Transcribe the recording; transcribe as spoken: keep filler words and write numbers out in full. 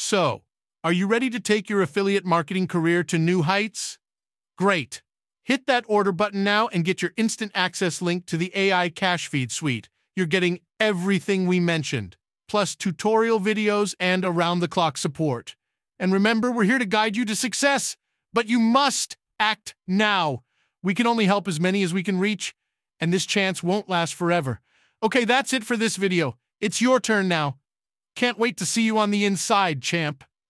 So, are you ready to take your affiliate marketing career to new heights? Great. Hit that order button now and get your instant access link to the A I Cash Feed Suite. You're getting everything we mentioned, plus tutorial videos and around-the-clock support. And remember, we're here to guide you to success, but you must act now. We can only help as many as we can reach, and this chance won't last forever. Okay, that's it for this video. It's your turn now. Can't wait to see you on the inside, champ.